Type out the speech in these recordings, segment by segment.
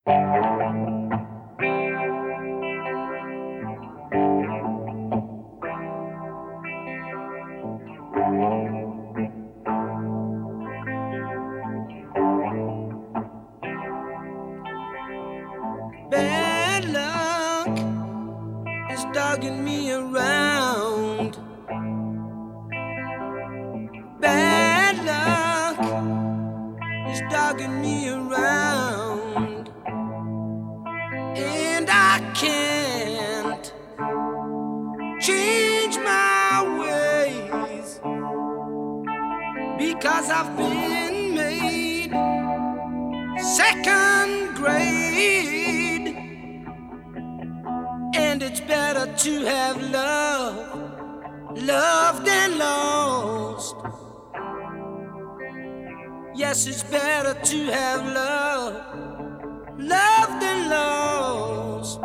Bad luck is dogging me around. Bad luck is dogging me around. And I can't change my ways because I've been made second grade. And it's better to have loved and lost. Yes, it's better to have loved and lost.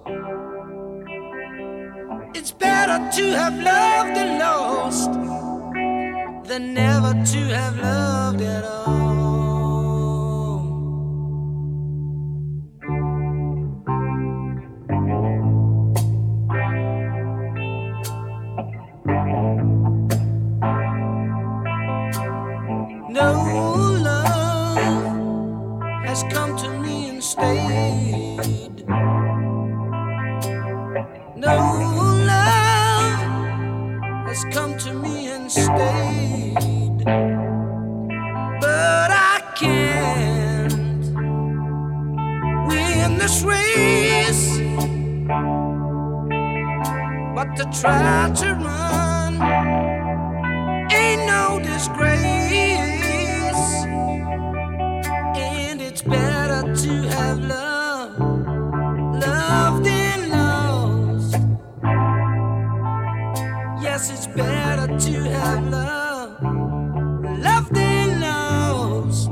It's better to have loved and lost than never to have loved at all. No love has come to me and stayed. No love has come to me and stayed. But I can't win this race, but to try to run ain't no disgrace. And it's better to have loved and lost. Yes, it's better to have loved and lost.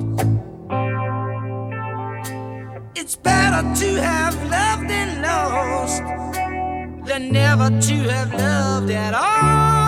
It's better to have loved and lost than never to have loved at all.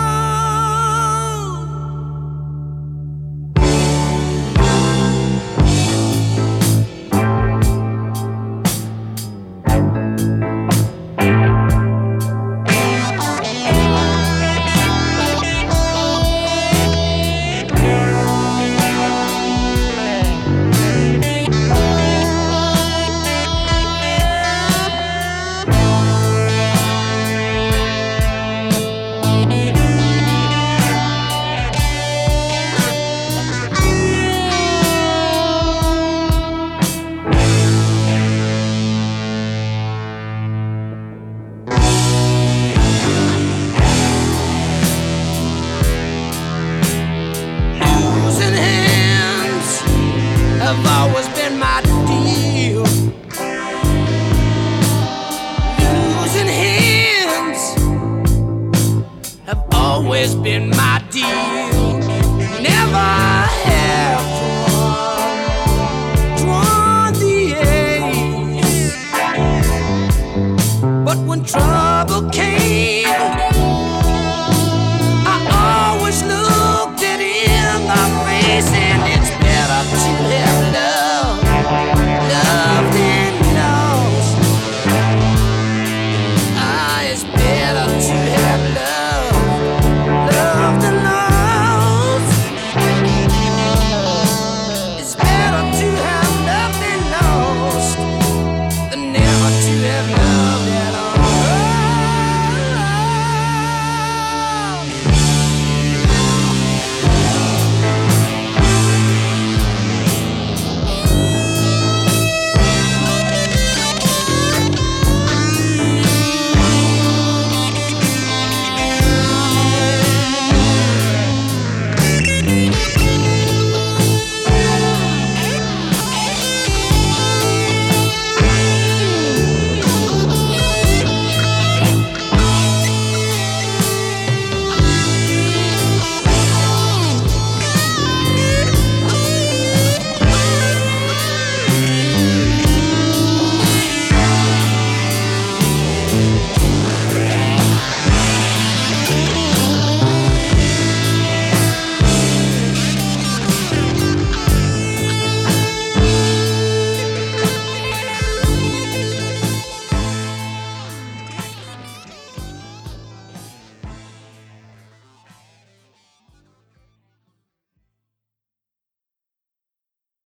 Have always been my deal. Losing hands have always been